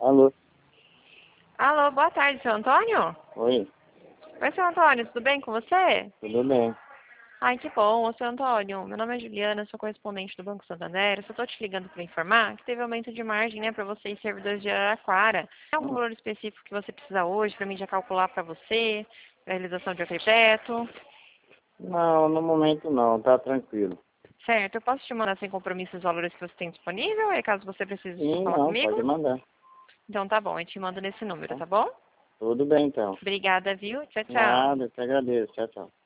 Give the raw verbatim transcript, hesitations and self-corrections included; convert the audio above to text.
Alô? Alô, boa tarde, seu Antônio? Oi, Oi, seu Antônio, tudo bem com você? tudo bem? Ai, que bom, ô, seu Antônio. Meu nome é Juliana, sou correspondente do Banco Santander. Eu só tô te ligando para informar que teve aumento de margem, né, para você e servidores de Araraquara. Tem algum valor específico que você precisa hoje para mim já calcular para você, para realização de arquiteto? Não, no momento não, tá tranquilo. Certo, eu posso te mandar sem compromisso os valores que você tem disponível, ou é caso você precise Sim, falar não, pode comigo? mandar. Então tá bom, eu te mando nesse número, Tá? tá bom? Tudo bem então. Obrigada, viu? Tchau, tchau. Nada, eu te agradeço. Tchau, tchau.